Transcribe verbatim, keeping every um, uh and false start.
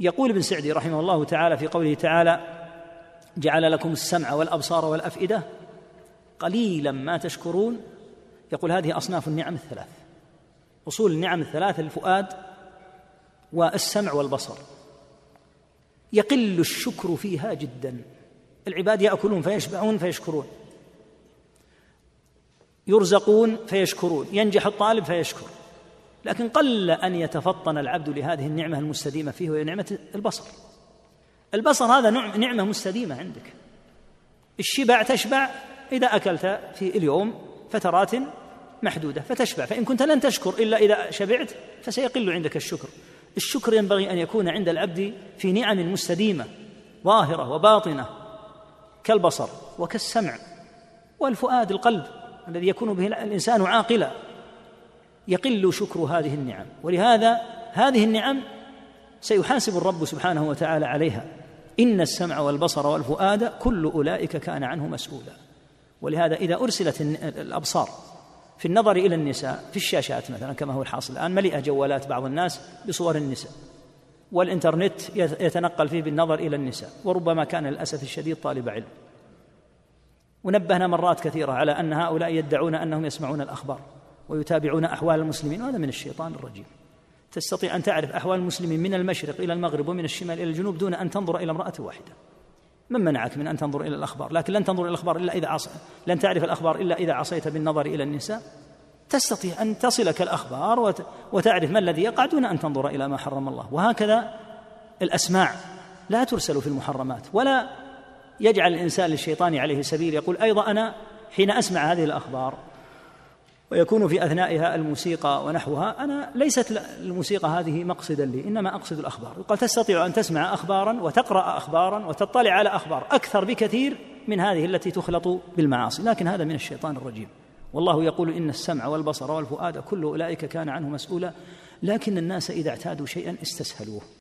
يقول ابن سعدي رحمه الله تعالى في قوله تعالى: جعل لكم السمع والأبصار والأفئدة قليلا ما تشكرون. يقول: هذه أصناف النعم الثلاث، أصول النعم الثلاث: الفؤاد والسمع والبصر، يقل الشكر فيها جدا. العباد يأكلون فيشبعون فيشكرون، يرزقون فيشكرون، ينجح الطالب فيشكر، لكن قل أن يتفطن العبد لهذه النعمة المستديمة فيه، وهي نعمة البصر. البصر هذا نعمة مستديمة عندك. الشبع تشبع إذا أكلت في اليوم فترات محدودة فتشبع، فإن كنت لن تشكر إلا إذا شبعت فسيقل عندك الشكر. الشكر ينبغي أن يكون عند العبد في نعم مستديمة ظاهرة وباطنة كالبصر وكالسمع والفؤاد، القلب الذي يكون به الإنسان عاقلا. يقل شكر هذه النعم، ولهذا هذه النعم سيحاسب الرب سبحانه وتعالى عليها. إن السمع والبصر والفؤاد كل أولئك كان عنه مسؤولا. ولهذا إذا أرسلت الأبصار في النظر إلى النساء في الشاشات مثلا، كما هو الحاصل الآن، مليئة جوالات بعض الناس بصور النساء، والإنترنت يتنقل فيه بالنظر إلى النساء، وربما كان للأسف الشديد طالب علم. ونبهنا مرات كثيرة على أن هؤلاء يدعون أنهم يسمعون الأخبار ويتابعون أحوال المسلمين، وهذا من الشيطان الرجيم. تستطيع أن تعرف أحوال المسلمين من المشرق إلى المغرب ومن الشمال إلى الجنوب دون أن تنظر إلى امرأة واحدة. من منعك من أن تنظر إلى الأخبار؟ لكن لن تنظر إلى الأخبار إلا إذا عص... لن تعرف الأخبار إلا إذا عصيت بالنظر إلى النساء. تستطيع أن تصلك الأخبار وت... وتعرف ما الذي يقع دون أن تنظر إلى ما حرم الله. وهكذا الأسماع لا ترسل في المحرمات، ولا يجعل الإنسان للشيطان عليه سبيل يقول أيضا أنا حين أسمع هذه الأخبار ويكون في أثنائها الموسيقى ونحوها، أنا ليست الموسيقى هذه مقصدا لي، إنما أقصد الأخبار. يقال تستطيع أن تسمع أخبارا وتقرأ أخبارا وتطلع على أخبار أكثر بكثير من هذه التي تخلط بالمعاصي، لكن هذا من الشيطان الرجيم. والله يقول: إن السمع والبصر والفؤاد كل أولئك كان عنه مسؤولا. لكن الناس إذا اعتادوا شيئا استسهلوه.